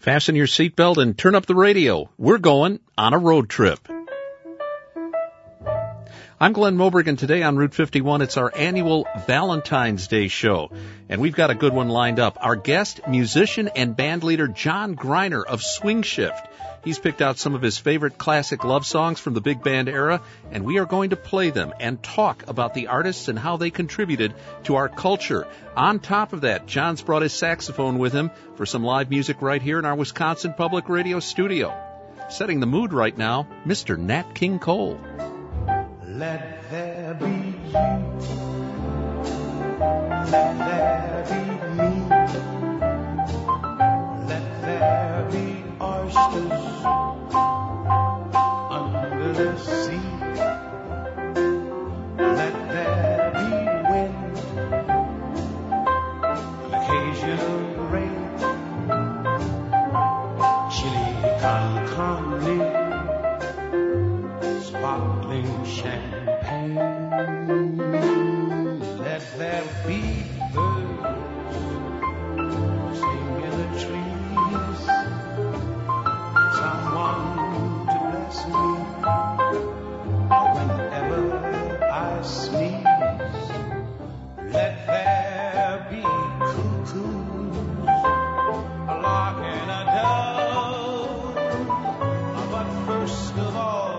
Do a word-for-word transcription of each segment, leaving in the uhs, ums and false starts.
Fasten your seatbelt and turn up the radio. We're going on a road trip. I'm Glenn Moberg, and today on Route fifty-one, it's our annual Valentine's Day show. And we've got a good one lined up. Our guest, musician and band leader John Greiner of Swing Shift. He's picked out some of his favorite classic love songs from the big band era, and we are going to play them and talk about the artists and how they contributed to our culture. On top of that, John's brought his saxophone with him for some live music right here in our Wisconsin Public Radio studio. Setting the mood right now, Mister Nat King Cole. Let there be you, let there be me, let there be oysters under the sea, let there be wind, an occasional rain, chili con carne, sparkling champagne. Let there be birds sing in the trees, someone to bless me whenever I sneeze. Let there be cuckoos, a lark and a dove, but first of all,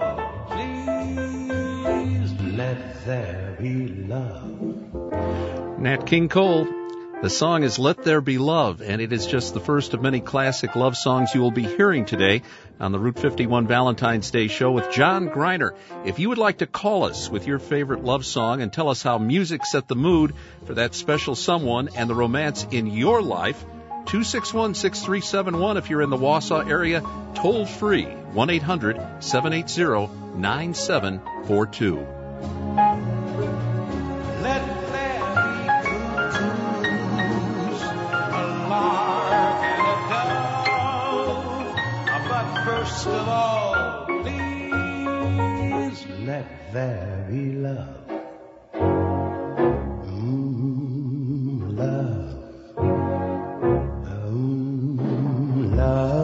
let there be love. Nat King Cole. The song is Let There Be Love, and it is just the first of many classic love songs you will be hearing today on the Route fifty-one Valentine's Day show with John Greiner. If you would like to call us with your favorite love song and tell us how music set the mood for that special someone and the romance in your life, two six one, six three seven one if you're in the Wausau area, toll free, one eight hundred, seven eight zero, nine seven four two. Let there be cuckoos, a lark and a dove, but first of all, please let there be love. Mm, love. Mm,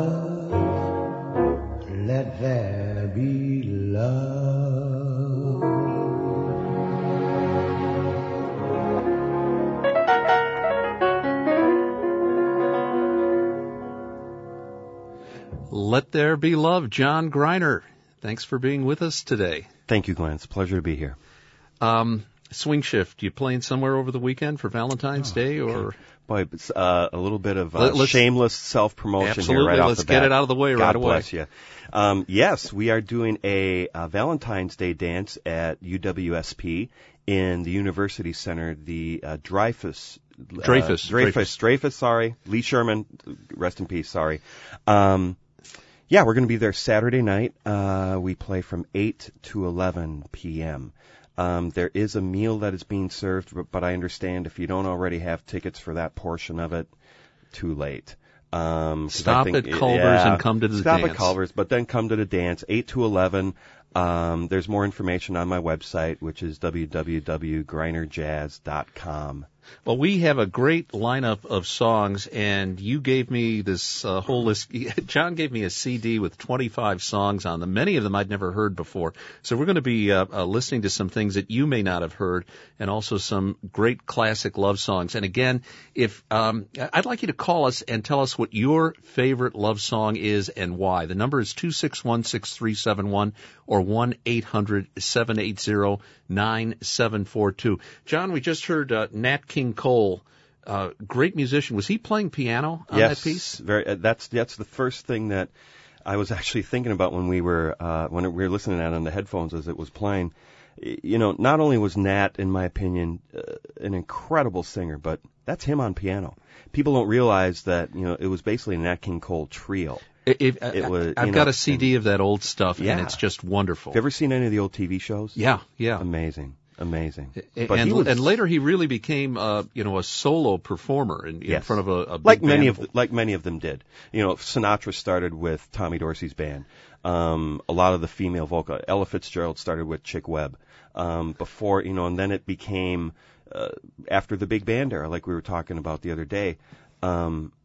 love. Let there be love. Let There Be Love, John Greiner. Thanks for being with us today. Thank you, Glenn. It's a pleasure to be here. Um, Swing Shift, you playing somewhere over the weekend for Valentine's oh, Day? Or okay. Boy, it's uh, a little bit of uh, shameless self-promotion absolutely. here right off Let's the bat. get it out of the way God right away. God bless you. Um, yes, we are doing a, a Valentine's Day dance at U W S P in the University Center, the uh, Dreyfus. Dreyfus. Uh, Dreyfus. Dreyfus, sorry. Lee Sherman, rest in peace, sorry. Um, yeah, we're going to be there Saturday night. Uh, we play from eight to eleven p.m. Um, there is a meal that is being served, but, but I understand if you don't already have tickets for that portion of it, too late. Um, Stop think, at Culver's yeah, and come to the stop dance. Stop at Culver's, but then come to the dance, eight to eleven. Um, there's more information on my website, which is w w w dot greiner jazz dot com. Well, we have a great lineup of songs, and you gave me this uh, whole list. John gave me a C D with twenty-five songs on them. Many of them I'd never heard before. So we're going to be uh, uh, listening to some things that you may not have heard, and also some great classic love songs. And again, if um, I'd like you to call us and tell us what your favorite love song is and why. The number is two six one, six three seven one or one eight hundred, seven eight zero, nine seven four two. John, we just heard uh, Nat King Cole, uh, great musician. Was he playing piano on yes, that piece? Very, uh, that's that's the first thing that I was actually thinking about when we were uh, when we were listening to it on the headphones as it was playing. You know, not only was Nat, in my opinion, uh, an incredible singer, but that's him on piano. People don't realize that, you know, it was basically a Nat King Cole trio. It, it, it was, I've got know, a C D of that old stuff, yeah. and it's just wonderful. Have you ever seen any of the old T V shows? Yeah, yeah. Amazing. Amazing. But and, was, and later he really became, uh, you know, a solo performer in, in yes. front of a, a big like band. many of the, like many of them did. You know, Sinatra started with Tommy Dorsey's band. Um, a lot of the female vocal, Ella Fitzgerald started with Chick Webb. Um, before, you know, and then it became uh, after the big band era, like we were talking about the other day. Um,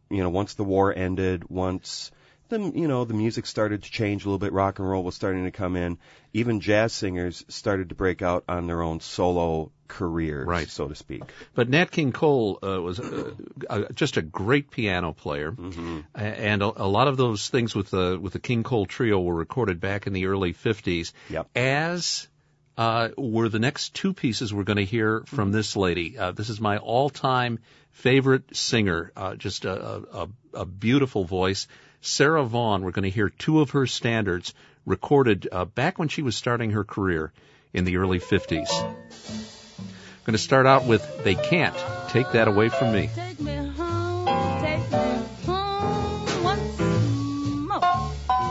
you know, once the war ended, once the, you know, the music started to change a little bit, rock and roll was starting to come in, even jazz singers started to break out on their own solo careers, Right. so to speak. But Nat King Cole uh, was uh, uh, just a great piano player, Mm-hmm. A- and a, a lot of those things with the with the King Cole Trio were recorded back in the early fifties. Yep. As uh, were the next two pieces we're going to hear from this lady. Uh, this is my all-time favorite singer, uh, just a, a, a beautiful voice. Sarah Vaughan, we're going to hear two of her standards recorded uh, back when she was starting her career in the early fifties. I'm going to start out with They Can't Take That Away From Me. Take me home, take me home once more.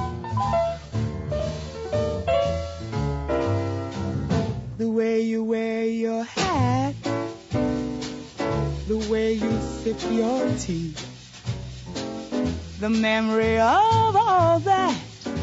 The way you wear your hat, the way you sip your tea, the memory of all that.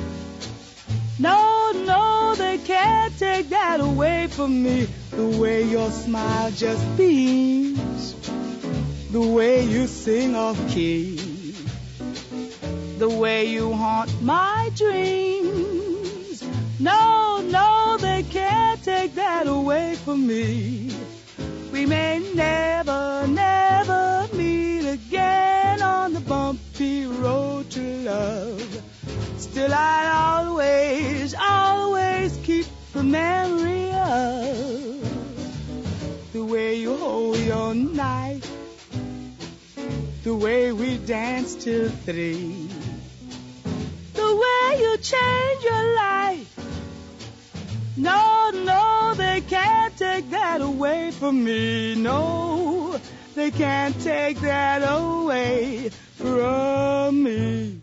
No, no, they can't take that away from me. The way your smile just beams, the way you sing off key, the way you haunt my dreams. No, no, they can't take that away from me. We may never, never meet again on the bumpy road to love. Still I'd always, always keep the memory of the way you hold your knife, the way we danced till three, the way you change your life. No, no, they can't take that away from me. No, they can't take that away from me.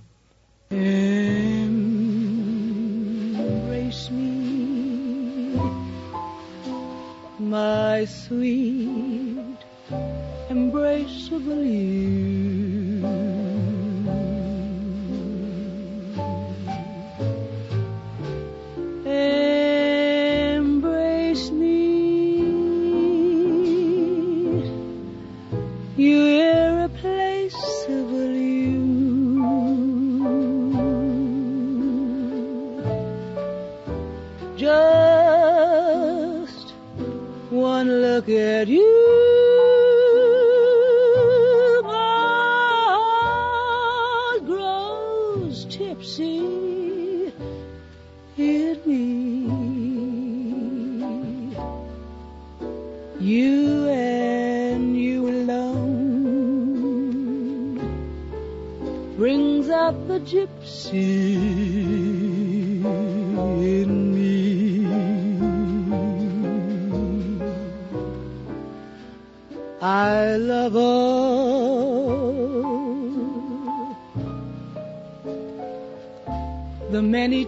Embrace me, my sweet, embraceable you. Embrace me, you irreplaceable you. Just one look at you, my heart grows tipsy in me. You and you alone brings out the gypsy in me. I love all the many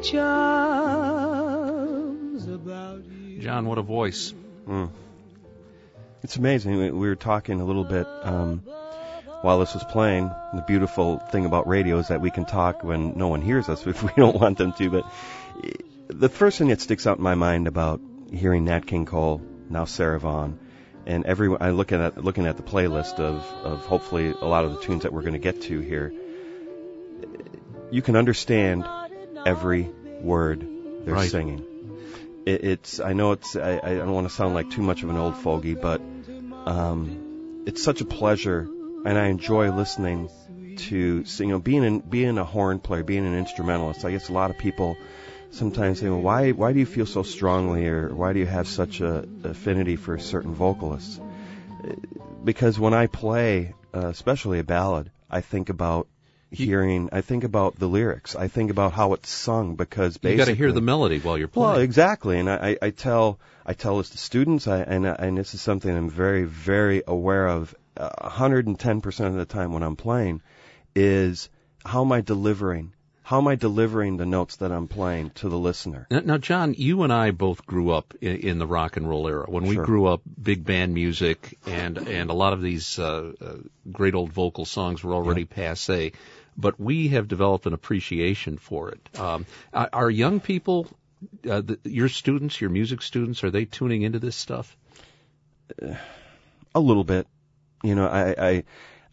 charms about you. John, what a voice. Mm. It's amazing. We we were talking a little bit um, while this was playing. The beautiful thing about radio is that we can talk when no one hears us if we don't want them to. But the first thing that sticks out in my mind about hearing Nat King Cole, now Sarah Vaughan, and every I looking at looking at the playlist of, of hopefully a lot of the tunes that we're going to get to here, you can understand every word they're Right. singing. It, it's I know it's I, I don't want to sound like too much of an old fogey, but um, it's such a pleasure, and I enjoy listening to you know being in, being a horn player, being an instrumentalist. I guess a lot of people sometimes say, well, why why do you feel so strongly, or why do you have such a affinity for certain vocalists? Because when I play, uh, especially a ballad, I think about hearing, I think about the lyrics, I think about how it's sung, because basically You got to hear the melody while you're playing. well, exactly, and I, I tell I tell this to students, I, and and this is something I'm very very aware of, uh, one hundred ten percent of the time when I'm playing, is how am I delivering? How am I delivering the notes that I'm playing to the listener? Now, now, John, you and I both grew up in, in the rock and roll era. When we Sure. grew up, big band music and and a lot of these uh, uh, great old vocal songs were already passé. But we have developed an appreciation for it. Um, are are young people, uh, the, your students, your music students, are they tuning into this stuff? A little bit, you know. I, I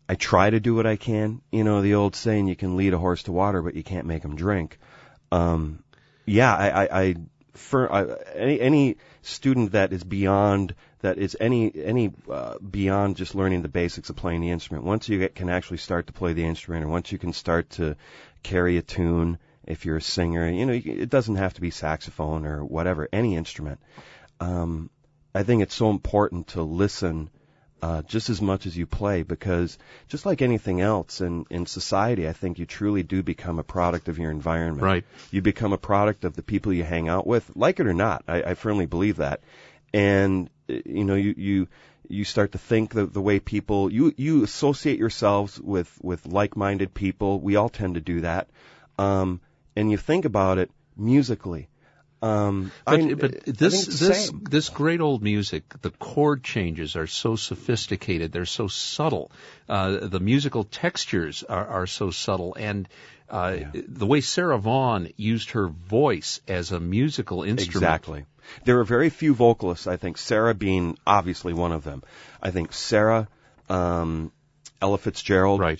I try to do what I can. You know, the old saying, you can lead a horse to water, but you can't make him drink. Um, yeah, I, I, I, for, I any, any student that is beyond, that is any, any, uh, beyond just learning the basics of playing the instrument, once you get, can actually start to play the instrument, or once you can start to carry a tune, if you're a singer, you know, it doesn't have to be saxophone or whatever, any instrument. Um, I think it's so important to listen Uh, just as much as you play, because just like anything else in, in society, I think you truly do become a product of your environment. Right. You become a product of the people you hang out with, like it or not. I, I firmly believe that. And, you know, you, you, you start to think the, the way people, you, you associate yourselves with, with like-minded people. We all tend to do that. Um, and you think about it musically. Um, but I, but I this this same. this great old music, the chord changes are so sophisticated, they're so subtle. Uh, the musical textures are, are so subtle, and uh, Yeah. the way Sarah Vaughan used her voice as a musical instrument. Exactly. There are very few vocalists, I think, Sarah being obviously one of them. I think Sarah, um, Ella Fitzgerald, Right.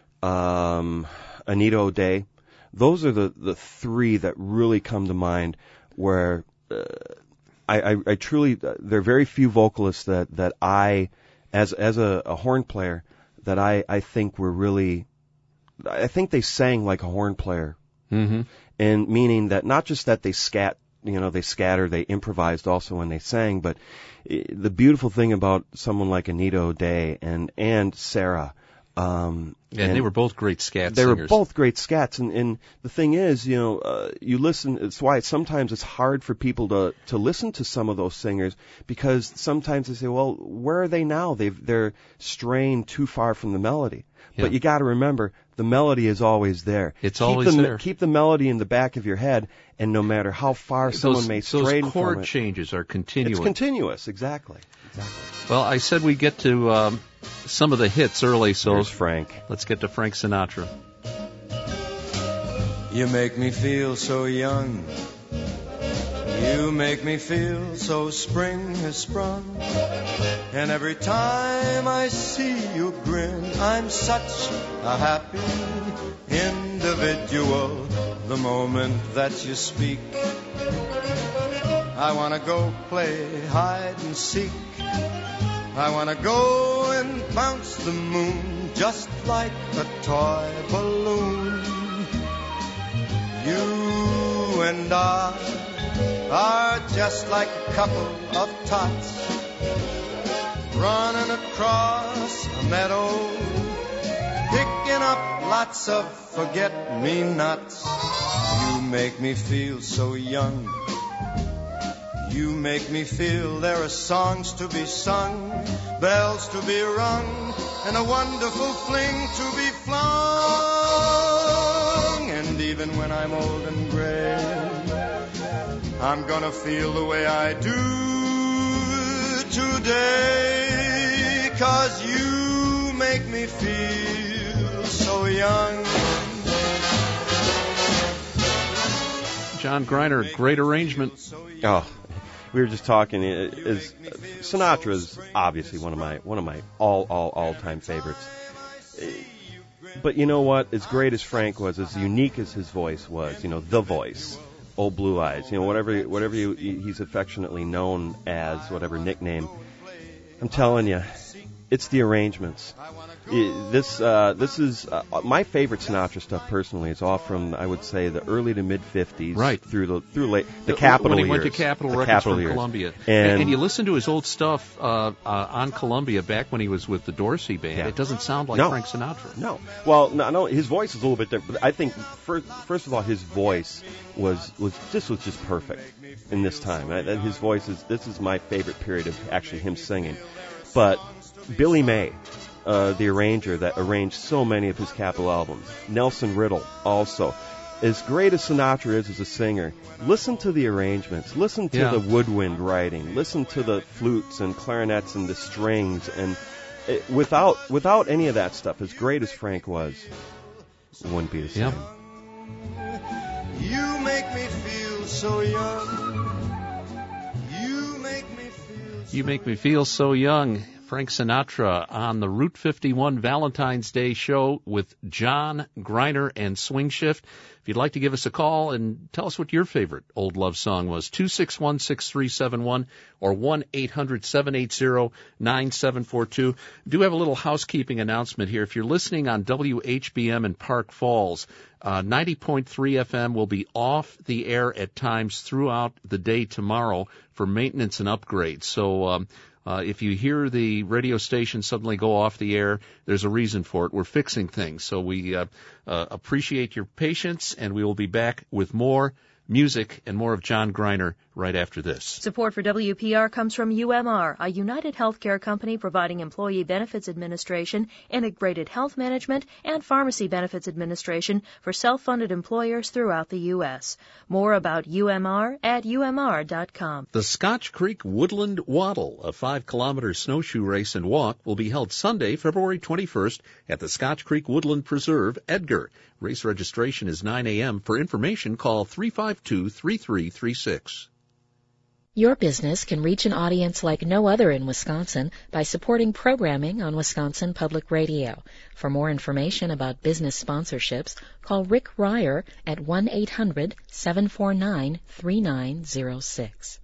um, Anita O'Day, those are the, the three that really come to mind where uh, I, I, I truly, uh, there are very few vocalists that, that I, as as a, a horn player, that I, I think were really, I think they sang like a horn player. Mm-hmm. And meaning that not just that they scat, you know, they scattered, they improvised also when they sang, but uh, the beautiful thing about someone like Anita O'Day and, and Sarah, um, Yeah, and they were both great scat they singers. were both great scats, and, and the thing is, you know, uh, you listen. It's why it's, sometimes it's hard for people to to listen to some of those singers, because sometimes they say, "Well, where are they now? They've they're straying too far from the melody." Yeah. But you got to remember, the melody is always there. It's keep always the, there. Keep the melody in the back of your head, and no matter how far someone those, may stray those from chord it, changes are continuous. it's continuous. Exactly. Exactly. Well, I said we get to um, some of the hits early, so Here's Frank. let's get to Frank Sinatra. You make me feel so young. You make me feel so spring has sprung. And every time I see you grin, I'm such a happy individual. The moment that you speak, I want to go play hide and seek. I want to go and bounce the moon just like a toy balloon. You and I are just like a couple of tots running across a meadow, picking up lots of forget-me-nots. You make me feel so young. You make me feel there are songs to be sung, bells to be rung, and a wonderful fling to be flung. And even when I'm old and gray, I'm gonna feel the way I do today, 'cause you make me feel so young. John Greiner, great arrangement. Oh, we were just talking. Is Sinatra is obviously one of my one of my all all all time favorites. But you know what? As great as Frank was, as unique as his voice was, you know, the voice, Old Blue Eyes, you know, whatever whatever you, he's affectionately known as, whatever nickname. I'm telling you, it's the arrangements. It, this uh, this is uh, my favorite Sinatra stuff personally. It's all from, I would say, the early to mid fifties, right through the through late the Capitol when he years. went to Capitol the Records Capitol from years. Columbia, and, and, and you listen to his old stuff uh, uh, on Columbia back when he was with the Dorsey Band. Yeah. It doesn't sound like No. Frank Sinatra. No, well, no, no, his voice is a little bit different. I think first, first of all, his voice was was this was just perfect in this time. I, his voice is this is my favorite period of actually him singing. But Billy May, uh, the arranger that arranged so many of his Capitol albums, Nelson Riddle also. As great as Sinatra is as a singer, listen to the arrangements, listen to Yeah. the woodwind writing, listen to the flutes and clarinets and the strings, and it, without without any of that stuff, as great as Frank was, it wouldn't be the same. Yep. You make me feel so young. You make me feel so You make me feel so young. Frank Sinatra on the Route fifty-one Valentine's Day show with John Greiner and Swing Shift. If you'd like to give us a call and tell us what your favorite old love song was, two six one, six three seven one or one eight hundred, seven eight zero, nine seven four two. Do have a little housekeeping announcement here. If you're listening on W H B M in Park Falls, uh, ninety point three F M will be off the air at times throughout the day tomorrow for maintenance and upgrades. So, um, Uh, if you hear the radio station suddenly go off the air, there's a reason for it. We're fixing things. So we uh, uh, appreciate your patience, and we will be back with more music and more of John Greiner right after this. Support for W P R comes from U M R, a United Healthcare company providing employee benefits administration, integrated health management, and pharmacy benefits administration for self-funded employers throughout the U S. More about U M R at U M R dot com. The Scotch Creek Woodland Waddle, a five-kilometer snowshoe race and walk, will be held Sunday, February twenty-first at the Scotch Creek Woodland Preserve, Edgar. Race registration is nine a.m. For information, call three five two, three three three six. Your business can reach an audience like no other in Wisconsin by supporting programming on Wisconsin Public Radio. For more information about business sponsorships, call Rick Ryer at one eight hundred, seven four nine, three nine zero six.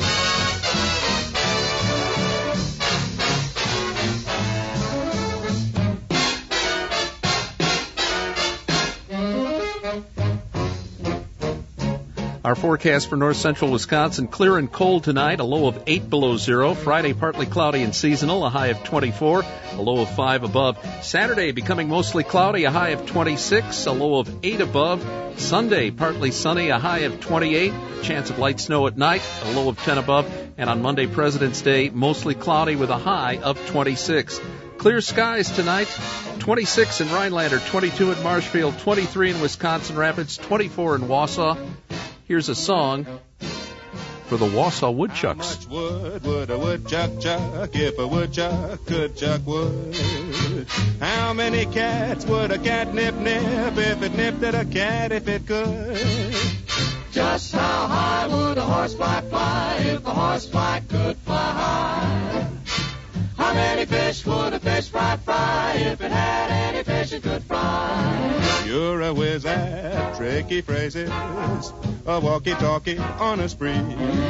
Our forecast for north central Wisconsin, clear and cold tonight, a low of eight below zero. Friday, partly cloudy and seasonal, a high of twenty-four, a low of five above. Saturday, becoming mostly cloudy, a high of twenty-six, a low of eight above. Sunday, partly sunny, a high of twenty-eight, chance of light snow at night, a low of ten above. And on Monday, President's Day, mostly cloudy with a high of twenty-six. Clear skies tonight, twenty-six in Rhinelander, twenty-two in Marshfield, twenty-three in Wisconsin Rapids, twenty-four in Wausau. Here's a song for the Wausau Woodchucks. How much wood would a woodchuck chuck if a woodchuck could chuck wood? How many cats would a cat nip nip if it nipped at a cat if it could? Just how high would a horsefly fly if a horsefly could fly high? How many fish would a fish fry fry if it had any fish it could fry? You're a whiz at tricky phrases, a walkie-talkie on a spree.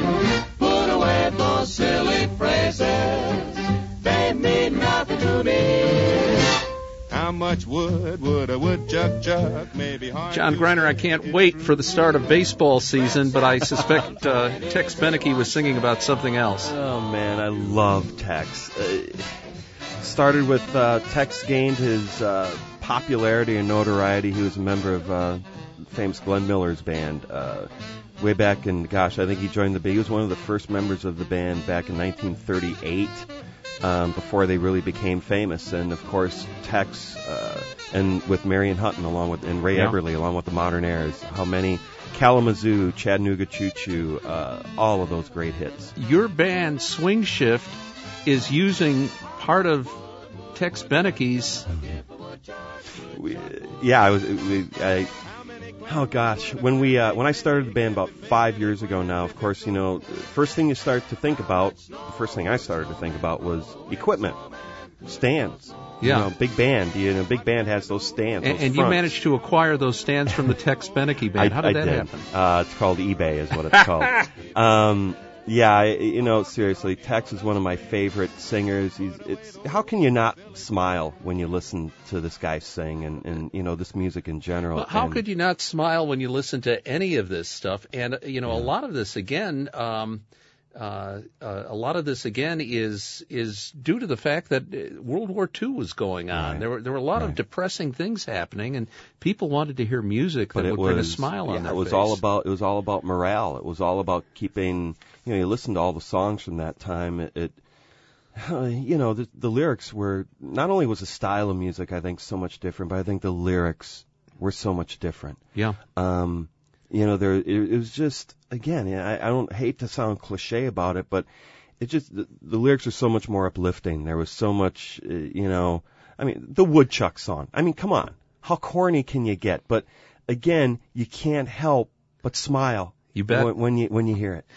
Put away those silly phrases, they mean nothing to me. How much wood would a woodchuck chuck? Maybe hard. John Greiner, I can't wait for the start of baseball season, but I suspect uh, Tex Beneke was singing about something else. Oh, man, I love Tex. Uh, started with uh, Tex gained his uh, popularity and notoriety. He was a member of uh, famous Glenn Miller's band uh, way back in, gosh, I think he joined the band. He was one of the first members of the band back in nineteen thirty-eight. Um, before they really became famous. And, of course, Tex uh, and with Marion Hutton along with and Ray yeah. Eberly along with the Modern Airs. How many? Kalamazoo, Chattanooga Choo Choo, uh, all of those great hits. Your band, Swing Shift, is using part of Tex Beneke's... We, yeah, I was... We, I, Oh gosh, when we uh, when I started the band about five years ago now, of course, you know, first thing you start to think about, the first thing I started to think about was equipment, stands. Yeah, you know, big band. You know, big band has those stands. And, those and you managed to acquire those stands from the Tex Beneke band. I, How did I that did. happen? Uh, it's called eBay, is what it's called. um, yeah, I, you know, seriously, Tex is one of my favorite singers. He's, it's how can you not smile when you listen to this guy sing and, and you know, this music in general? Well, how and, could you not smile when you listen to any of this stuff? And you know, yeah. a lot of this again, um, uh, uh, a lot of this again is is due to the fact that World War Two was going on. Right. There were there were a lot right. of depressing things happening, and people wanted to hear music but that it would was, bring a smile yeah, on their it was face. all about it was all about morale. It was all about keeping. You know, you listen to all the songs from that time. It, it uh, you know, the, the lyrics were not only was the style of music, I think, so much different, but I think the lyrics were so much different. Yeah. Um, you know, there it, it was just again. I, I don't hate to sound cliche about it, but it just the, the lyrics are so much more uplifting. There was so much, uh, you know. I mean, the Woodchuck song. I mean, come on, how corny can you get? But again, you can't help but smile. You bet. When, when you when you hear it.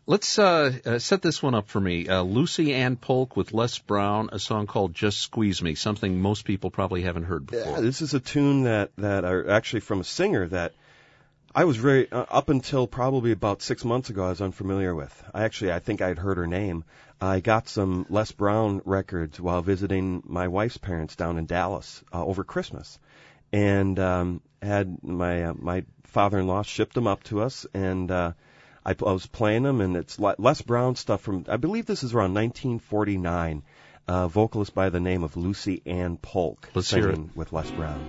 Let's uh, uh, set this one up for me. Uh, Lucy Ann Polk with Les Brown, a song called Just Squeeze Me, something most people probably haven't heard before. Yeah, this is a tune that, that are actually from a singer that I was very, uh, up until probably about six months ago, I was unfamiliar with. I actually, I think I'd heard her name. I got some Les Brown records while visiting my wife's parents down in Dallas uh, over Christmas. And um, had my uh, my father-in-law shipped them up to us, and uh, I, I was playing them, and it's Les Brown stuff from, I believe this is around nineteen forty-nine, uh, vocalist by the name of Lucy Ann Polk. Let's hear it. With Les Brown.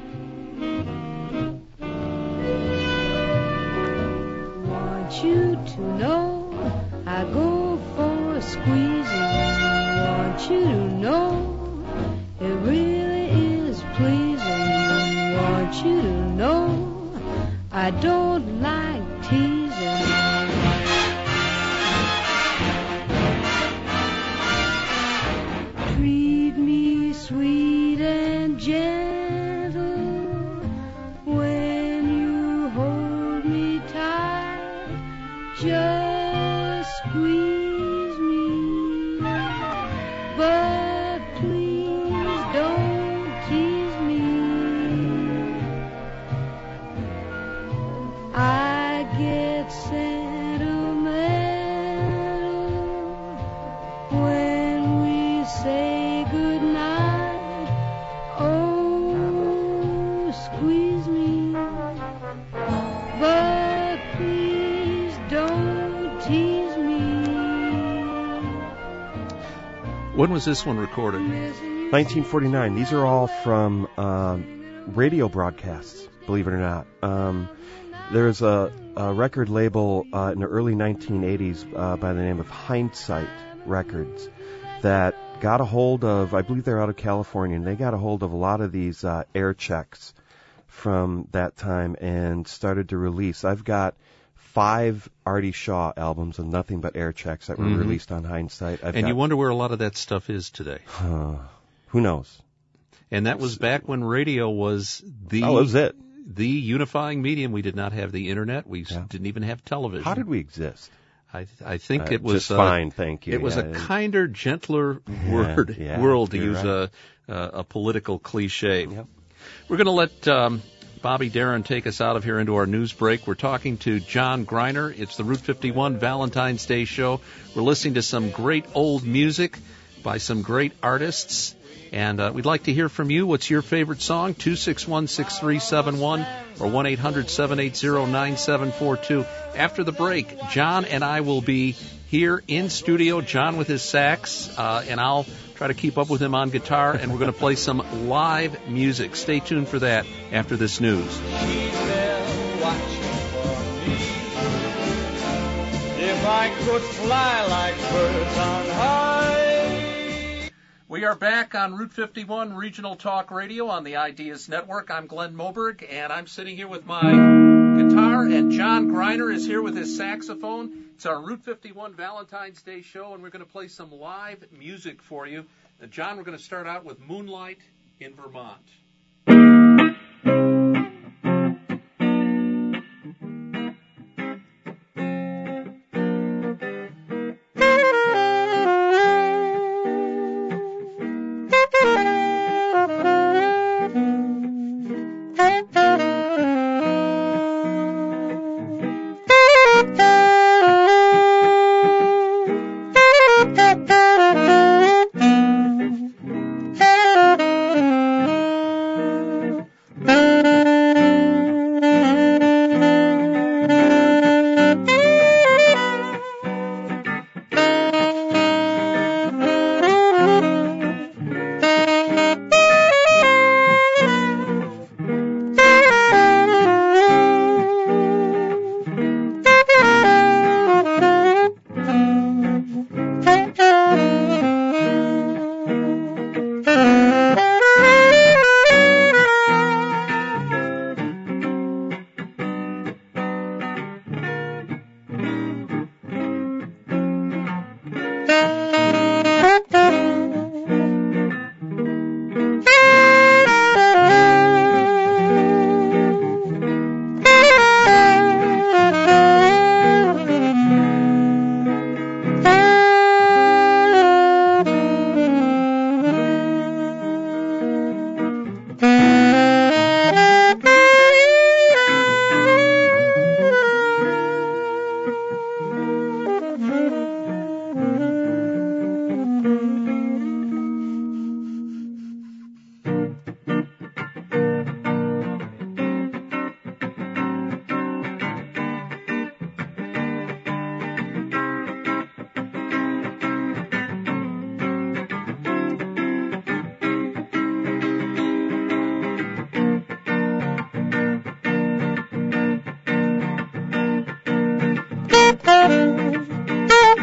Want you to know I go for a squeezing. Want you to know it really is pleasing. Want you to know I don't like teasing. Treat me sweet and gentle when you hold me tight. Just squeeze me, but please don't tease me. I get sentimental when we say goodnight. Oh, squeeze me, but please don't tease me. When was this one recorded? nineteen forty-nine. These are all from um, radio broadcasts, believe it or not. Um, there's a, a record label uh, in the early nineteen eighties uh, by the name of Hindsight Records that got a hold of, I believe they're out of California, and they got a hold of a lot of these uh, air checks from that time and started to release. I've got five Artie Shaw albums of nothing but air checks that were Mhm. released on Hindsight. I've And got, you wonder where a lot of that stuff is today. uh, who knows? And that was back when radio was the Oh, that was it. the unifying medium. We did not have the internet. We s Yeah. didn't even have television. How did we exist? I I think Uh, it was just uh, fine, thank you. It was Yeah, a it- kinder, gentler word yeah, world to you're use right. a, a a political cliche. Yep. We're going to let um, Bobby Darin take us out of here into our news break. We're talking to John Greiner. It's the Route fifty-one Valentine's Day show. We're listening to some great old music by some great artists. And uh, we'd like to hear from you. What's your favorite song? two six one, six three seven one or one eight hundred, seven eight zero, nine seven four two. After the break, John and I will be here in studio, John with his sax, uh, and I'll try to keep up with him on guitar, and we're going to play some live music. Stay tuned for that after this news. Keep them watching for me. If I could fly like birds on high. We are back on Route fifty-one Regional Talk Radio on the Ideas Network. I'm Glenn Moberg, and I'm sitting here with my guitar, and John Greiner is here with his saxophone. It's our Route fifty-one Valentine's Day show, and we're going to play some live music for you. Now, John, we're going to start out with Moonlight in Vermont.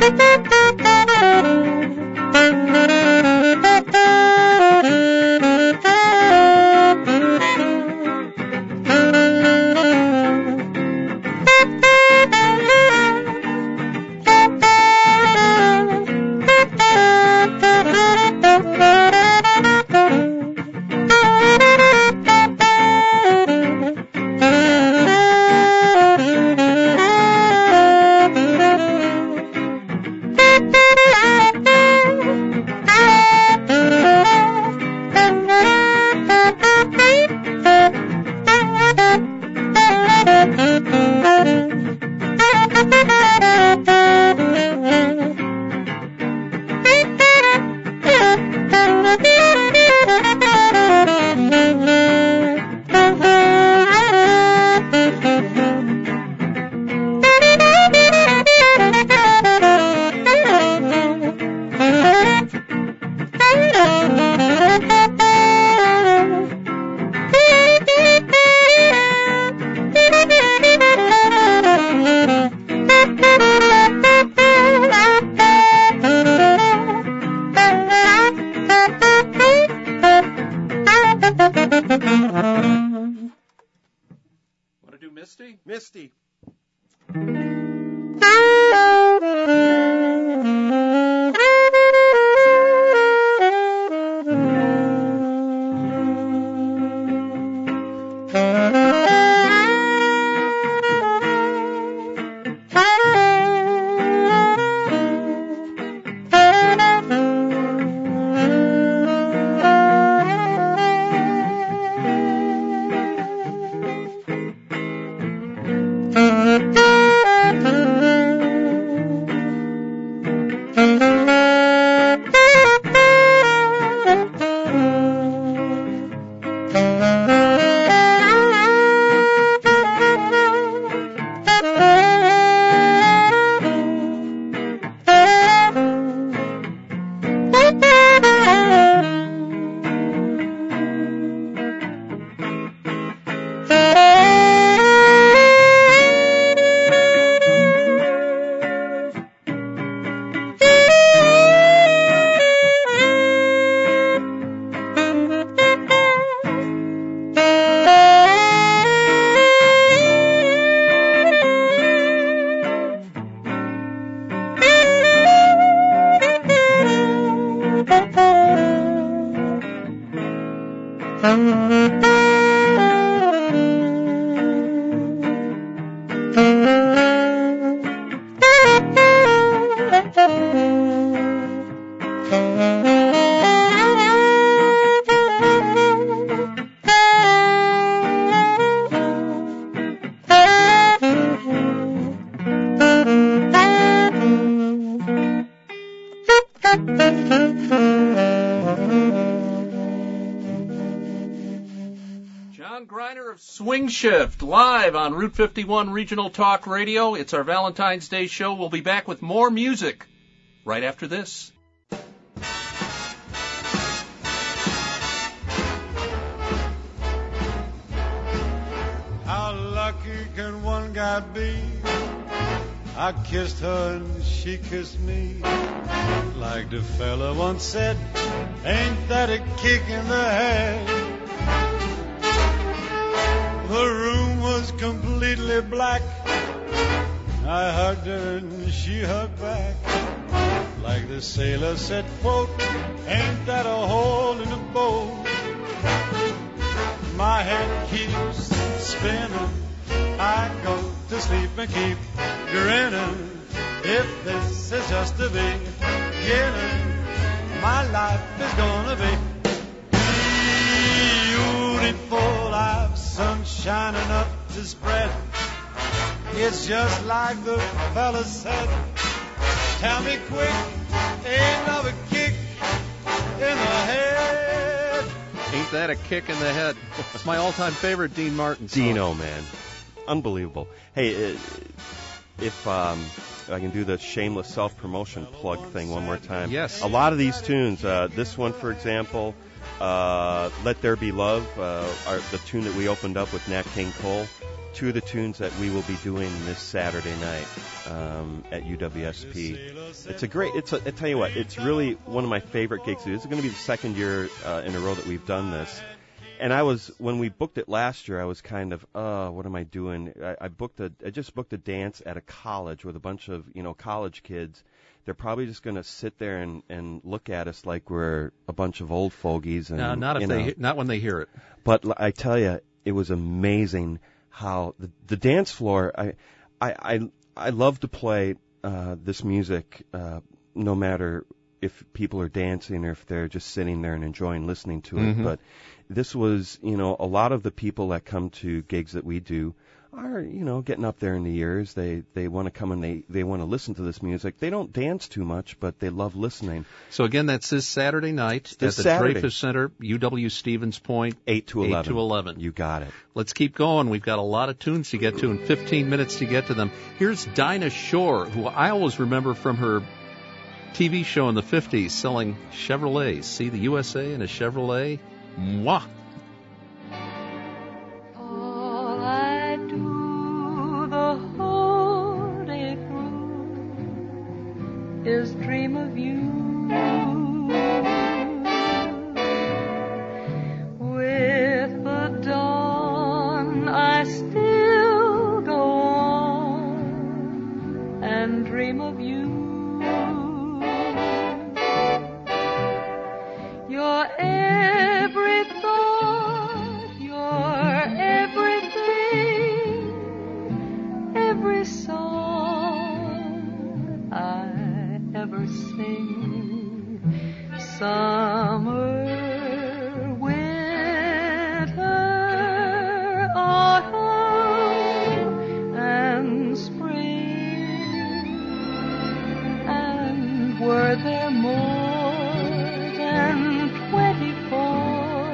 Misty? Misty. Swing Shift, live on Route fifty-one Regional Talk Radio. It's our Valentine's Day show. We'll be back with more music right after this. How lucky can one guy be? I kissed her and she kissed me. Like the fella once said, ain't that a kick in the head? The room was completely black. I hugged her and she hugged back. Like the sailor said, quote, ain't that a hole in the boat? My head keeps spinning. I go to sleep and keep grinning. If this is just the beginning, my life is gonna be beautiful. I've sunshine enough to spread. It's just like the fella said. Tell me quick, ain't another kick in the head? Ain't that a kick in the head? It's my all-time favorite Dean Martin song. Dino, man. Unbelievable. Hey, if um, I can do the shameless self-promotion plug thing one more time. Yes. A lot of these tunes, uh, this one, for example, uh, Let There Be Love, uh, our, the tune that we opened up with Nat King Cole, two of the tunes that we will be doing this Saturday night um, at U W S P. It's a great. It's a, I tell you what, it's really one of my favorite gigs. This is going to be the second year uh, in a row that we've done this. And I was, when we booked it last year, I was kind of, oh, what am I doing? I, I booked a, I just booked a dance at a college with a bunch of, you know, college kids. They're probably just going to sit there and, and look at us like we're a bunch of old fogies. And, no, not if you they, know. not when they hear it. But I tell you, it was amazing how the, the dance floor. I, I, I, I love to play uh, this music, uh, no matter if people are dancing or if they're just sitting there and enjoying listening to it. Mm-hmm. But this was, you know, a lot of the people that come to gigs that we do are, you know, getting up there in the years. They they want to come and they, they want to listen to this music. They don't dance too much, but they love listening. So again, that's this Saturday night This at the Saturday. Dreyfus Center, U W Stevens Point. eight to eleven. eight to eleven. You got it. Let's keep going. We've got a lot of tunes to get to and fifteen minutes to get to them. Here's Dinah Shore, who I always remember from her T V show in the fifties selling Chevrolets. See the U S A in a Chevrolet? Mwah! All I do the whole day through is dream of you. With the dawn I still go on and dream of you. Your every thought, your everything, every song I ever sing, summer, winter, autumn, and spring, and were there more than twenty-four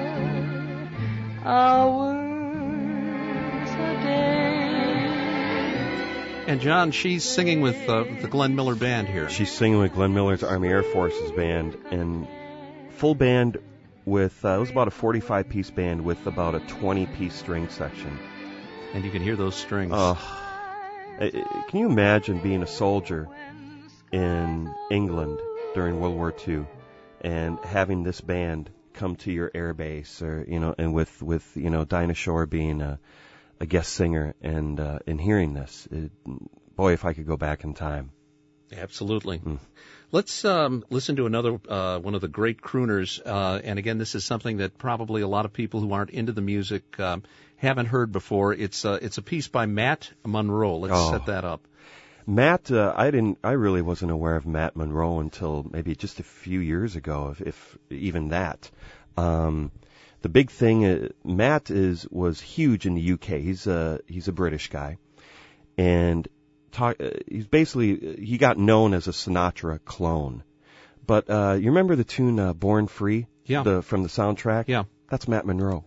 hours a day? And John, she's singing with uh, the Glenn Miller Band here. She's singing with Glenn Miller's Army Air Forces band, and full band with, uh, it was about a forty-five piece band with about a twenty piece string section. And you can hear those strings. Oh, can you imagine being a soldier in England during World War Two and having this band come to your air base, or, you know, and with, with you know, Dinah Shore being a, a guest singer, and uh, and hearing this, it, boy, if I could go back in time. Absolutely. Mm. Let's um, listen to another uh, one of the great crooners. Uh, and again, this is something that probably a lot of people who aren't into the music um, haven't heard before. It's uh, it's a piece by Matt Monro. Let's Oh. set that up. Matt, uh, I didn't, I really wasn't aware of Matt Monro until maybe just a few years ago, if, if even that. Um, the big thing, uh, Matt is was huge in the U K. He's a he's a British guy, and talk, uh, he's basically he got known as a Sinatra clone. But uh, you remember the tune uh, "Born Free"? Yeah. The, from the soundtrack. Yeah. That's Matt Monro.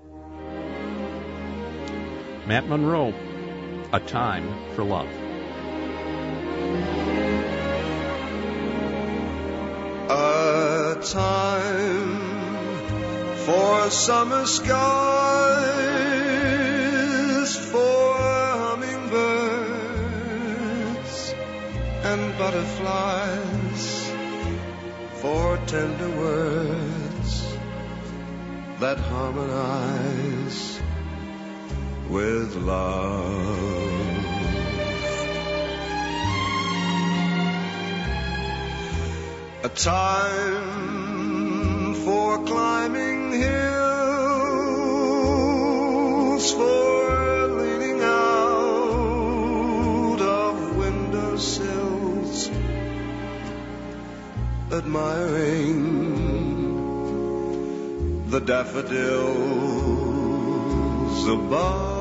Matt Monro, A Time for Love. A time for summer skies, for hummingbirds and butterflies, for tender words that harmonize with love. A time for climbing hills, for leaning out of windowsills, admiring the daffodils above.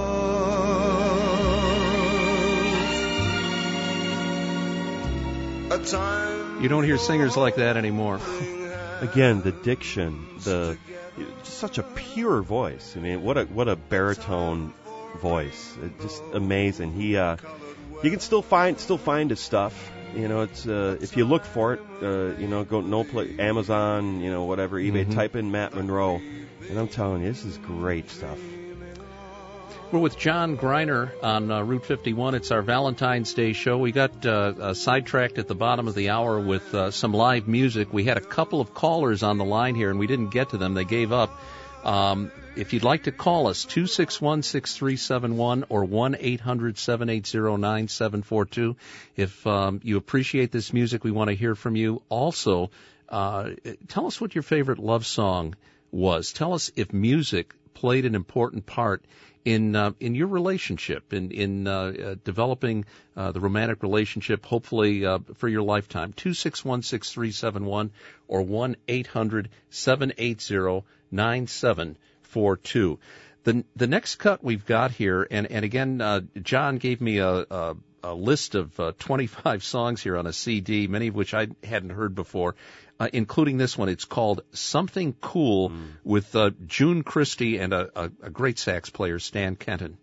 A time. You don't hear singers like that anymore. Again, the diction, the just such a pure voice. I mean, what a what a baritone voice. It, just amazing. He, uh, you can still find still find his stuff. You know, it's uh, if you look for it, uh, you know, go no play, Amazon, you know, whatever, eBay. Mm-hmm. Type in Matt Monro, and I'm telling you, this is great stuff. We're with John Greiner on uh, Route fifty-one. It's our Valentine's Day show. We got uh, uh, sidetracked at the bottom of the hour with uh, some live music. We had a couple of callers on the line here, and we didn't get to them. They gave up. Um, if you'd like to call us, two six one, six three seven one or one eight hundred, seven eight zero, nine seven four two. If um, you appreciate this music, we want to hear from you. Also, uh, tell us what your favorite love song was. Tell us if music played an important part in uh, in your relationship, in in uh, uh, developing uh, the romantic relationship, hopefully uh, for your lifetime. two six one, six three seven one or one eight hundred, seven eight zero, nine seven four two. The the next cut we've got here, and and again, uh, John gave me a, a, a list of uh, twenty-five songs here on a C D, many of which I hadn't heard before. Uh, including this one. It's called Something Cool mm. with uh, June Christie and a, a, a great sax player, Stan Kenton.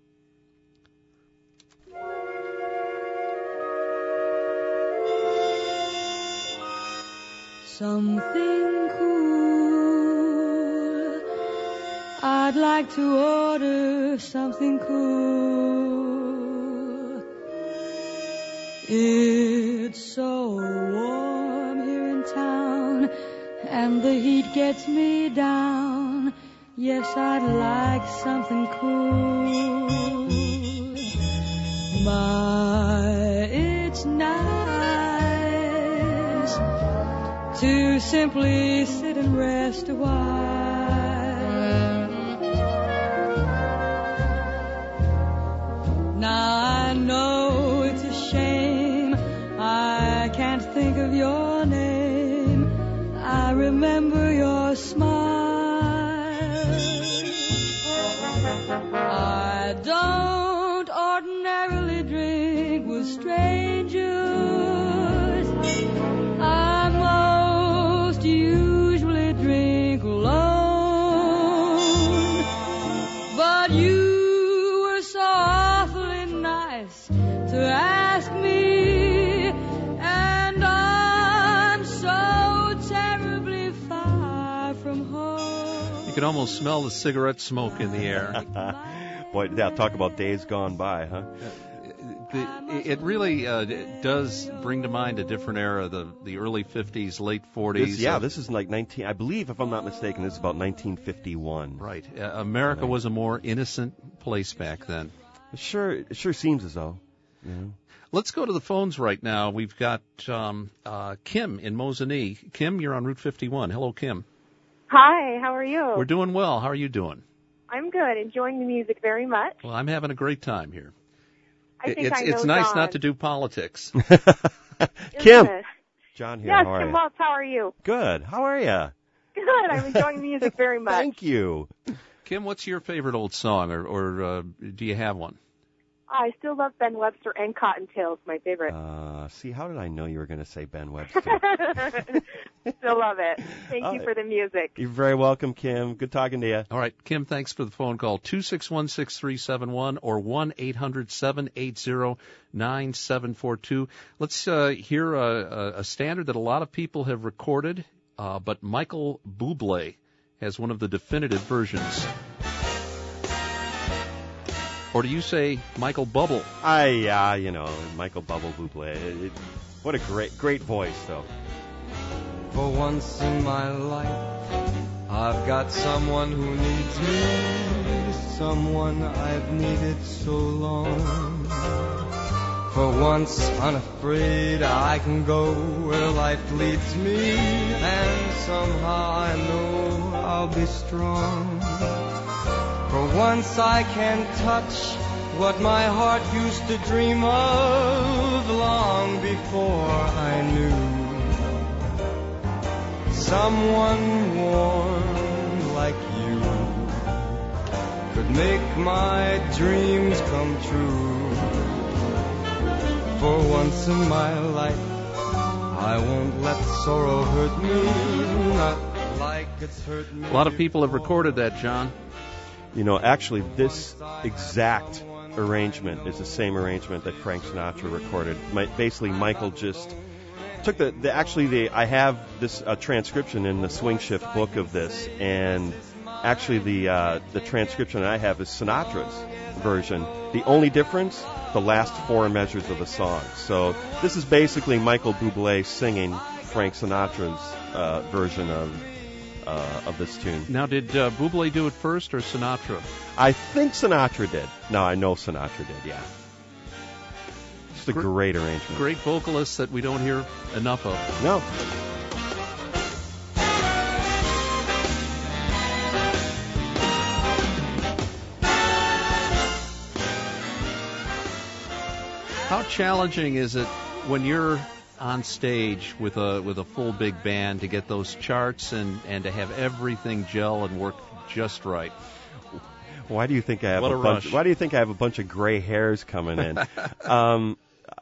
Something cool. I'd like to order something cool. It's so warm here in town, and the heat gets me down. Yes, I'd like something cool. My, it's nice to simply sit and rest a while. Now I know it's a shame I can't think of your name. I remember your smile. I don't ordinarily drink with strangers. I most usually drink alone. But you were so awfully nice to ask me, and I'm so terribly far from home. You can almost smell the cigarette smoke in the air. Boy, yeah, talk about days gone by, huh? The, it really uh, does bring to mind a different era, the the early fifties, late forties. This, yeah, uh, this is like nineteen. I believe, if I'm not mistaken, this is about nineteen fifty-one. Right. Uh, America was a more innocent place back then. It sure, it sure seems as though. You know. Let's go to the phones right now. We've got um, uh, Kim in Mosinee. Kim, you're on Route fifty-one. Hello, Kim. Hi. How are you? We're doing well. How are you doing? I'm good. Enjoying the music very much. Well, I'm having a great time here. I think it's I know it's nice John. not to do politics. Kim. It? John here. Yes, how are Kim you? Wells, how are you? Good. How are you? Good. I'm enjoying the music very much. Thank you. Kim, what's your favorite old song, or, or uh, do you have one? I still love Ben Webster and Cottontails, my favorite. Uh, see, how did I know you were going to say Ben Webster? Still love it. Thank uh, you for the music. You're very welcome, Kim. Good talking to you. All right, Kim, thanks for the phone call. two six one, six three seven one or one eight hundred, seven eight zero, nine seven four two. Let's uh, hear a, a standard that a lot of people have recorded, uh, but Michael Bublé has one of the definitive versions. Or do you say Michael Bubble? I, yeah, uh, you know, Michael Bubble Bublé. It, it, what a great, great voice, though. For once in my life, I've got someone who needs me, someone I've needed so long. For once, unafraid, I can go where life leads me, and somehow I know I'll be strong. For once I can touch what my heart used to dream of long before I knew. Someone warm like you could make my dreams come true. For once in my life, I won't let sorrow hurt me, not like it's hurt me. A lot of people have recorded that, John. You know, actually, this exact arrangement is the same arrangement that Frank Sinatra recorded. My, basically, Michael just took the, the actually, the I have this uh, transcription in the Swing Shift book of this, and actually the uh, the transcription I have is Sinatra's version. The only difference, the last four measures of the song. So this is basically Michael Bublé singing Frank Sinatra's uh, version of uh, of this tune. Now, did uh, Bublé do it first or Sinatra? I think Sinatra did. No, I know Sinatra did. Yeah. Just a Gr- great arrangement. Great vocalists that we don't hear enough of. No. How challenging is it when you're on stage with a with a full big band to get those charts and, and to have everything gel and work just right? Why do you think I have What a, a bunch? rush. Why do you think I have a bunch of gray hairs coming in? um,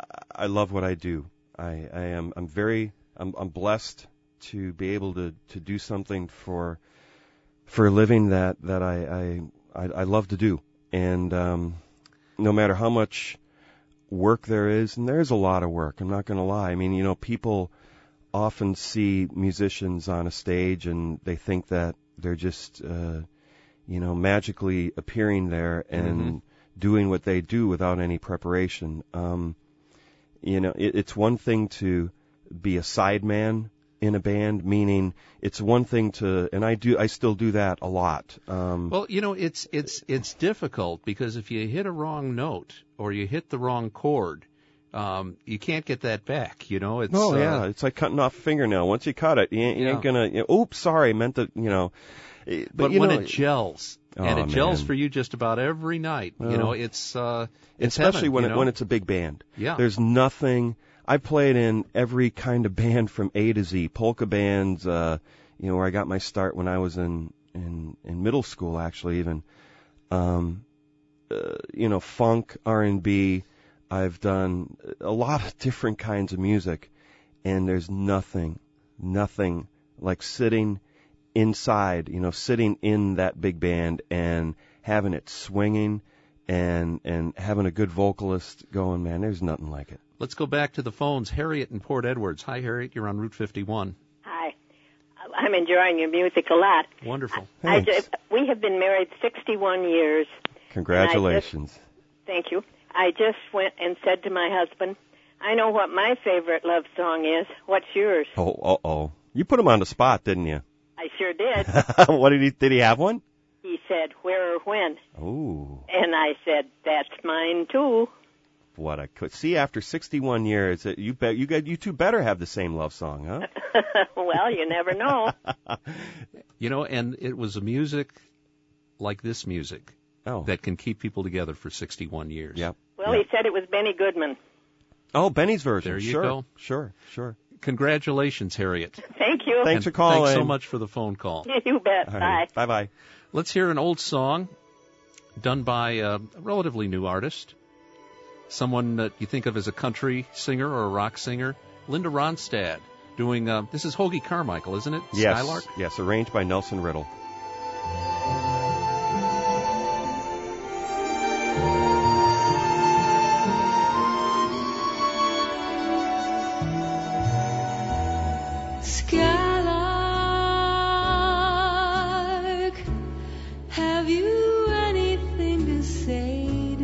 I love what I do. I, I am. I'm very. I'm, I'm blessed to be able to, to do something for for a living that that I I, I, I love to do. And um, no matter how much work there is, and there's a lot of work. I'm not going to lie. I mean, you know, people often see musicians on a stage and they think that they're just, uh, you know, magically appearing there and Mm-hmm. doing what they do without any preparation. Um, you know, it, it's one thing to be a sideman in a band, meaning it's one thing to, and I do, I still do that a lot. Um, Well, you know, it's it's it's difficult because if you hit a wrong note or you hit the wrong chord, um, you can't get that back. You know, it's Oh, uh, yeah. It's like cutting off a fingernail. Once you cut it, you ain't, you ain't Yeah. gonna, you know, oops, sorry, I meant to, you know. Eh, But, But you when know, it gels, Oh, and it gels man. for you just about every night, you Well, know, it's uh, it's especially heaven, when you it know? when it's a big band. Yeah. There's nothing. I played in every kind of band from A to Z, polka bands. Uh, you know, where I got my start when I was in in, in middle school, actually, even. Um, uh, you know, funk, R and B. I've done a lot of different kinds of music, and there's nothing, nothing like sitting inside, you know, sitting in that big band and having it swinging and and having a good vocalist going, man, there's nothing like it. Let's go back to the phones. Harriet in Port Edwards. Hi, Harriet. You're on Route fifty-one. Hi. I'm enjoying your music a lot. Wonderful. I, Thanks. we have been married sixty-one years. Congratulations. Thank you. I just went and said to my husband, I know what my favorite love song is. What's yours? Oh, uh oh. You put him on the spot, didn't you? I sure did. What did he did he have one? He said, where or when? Ooh, And I said, that's mine too. what a co- see after sixty-one years, uh, you bet you got you two better have the same love song, huh? Well, you never know. You know, and it was a music like this music Oh, that can keep people together for sixty-one years. yep. Well, yep. he said it was Benny Goodman. Oh, Benny's version. There you sure, go. Sure, sure. Congratulations, Harriet. Thank you. Thanks And for calling. Thanks so much for the phone call. You bet. All Bye. right. Bye bye. Let's hear an old song done by a relatively new artist, someone that you think of as a country singer or a rock singer, Linda Ronstadt, doing, uh, this is Hoagie Carmichael, isn't it? Yes. Skylark? Yes, arranged by Nelson Riddle. Skylark, have you anything to say to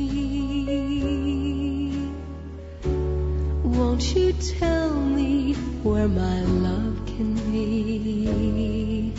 me? Won't you tell me where my love can be?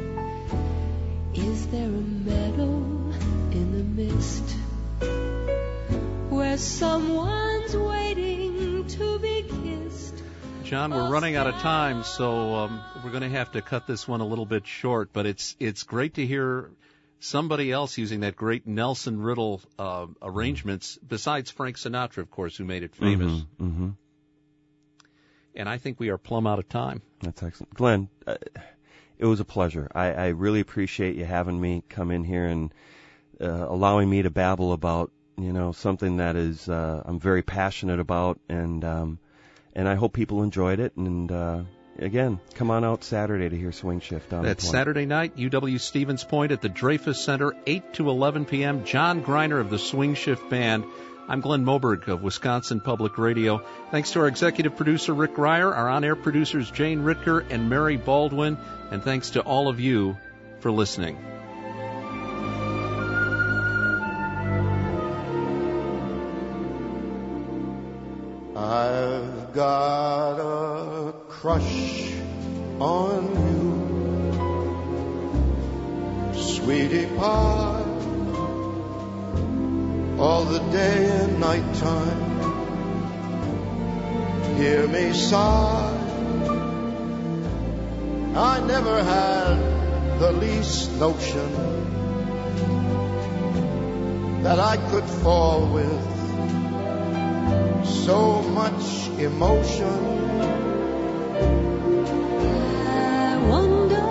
Is there a meadow in the mist where someone's waiting to be kissed? John, we're running out of time, so um, we're going to have to cut this one a little bit short, but it's it's great to hear somebody else using that great Nelson Riddle uh, arrangements, besides Frank Sinatra, of course, who made it famous. Mm-hmm, mm-hmm. And I think we are plumb out of time. That's excellent. Glenn, uh, it was a pleasure. I, I really appreciate you having me come in here and uh, allowing me to babble about, you know, something that is uh, I'm very passionate about, and um, and I hope people enjoyed it. And uh, again, come on out Saturday to hear Swing Shift on That's the point. Saturday night, U W Stevens Point at the Dreyfus Center, eight to eleven p.m. John Greiner of the Swing Shift Band. I'm Glenn Moberg of Wisconsin Public Radio. Thanks to our executive producer, Rick Ryer, our on-air producers, Jane Ritker and Mary Baldwin, and thanks to all of you for listening. I've got a crush on you, sweetie pie, all the day and night time. Hear me sigh, I never had the least notion that I could fall with so much emotion. I wonder,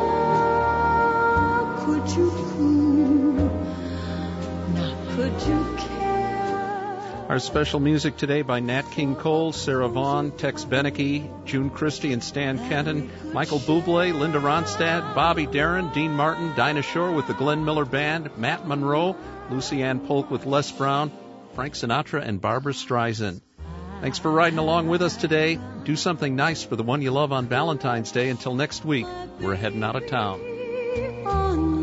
could you prove, not could you care? Our special music today by Nat King Cole, Sarah Vaughan, Tex Beneke, June Christie and Stan Kenton, Michael Bublé, Linda Ronstadt, Bobby Darin, Dean Martin, Dinah Shore with the Glenn Miller Band, Matt Monroe, Lucy Ann Polk with Les Brown, Frank Sinatra, and Barbra Streisand. Thanks for riding along with us today. Do something nice for the one you love on Valentine's Day. Until next week, we're heading out of town.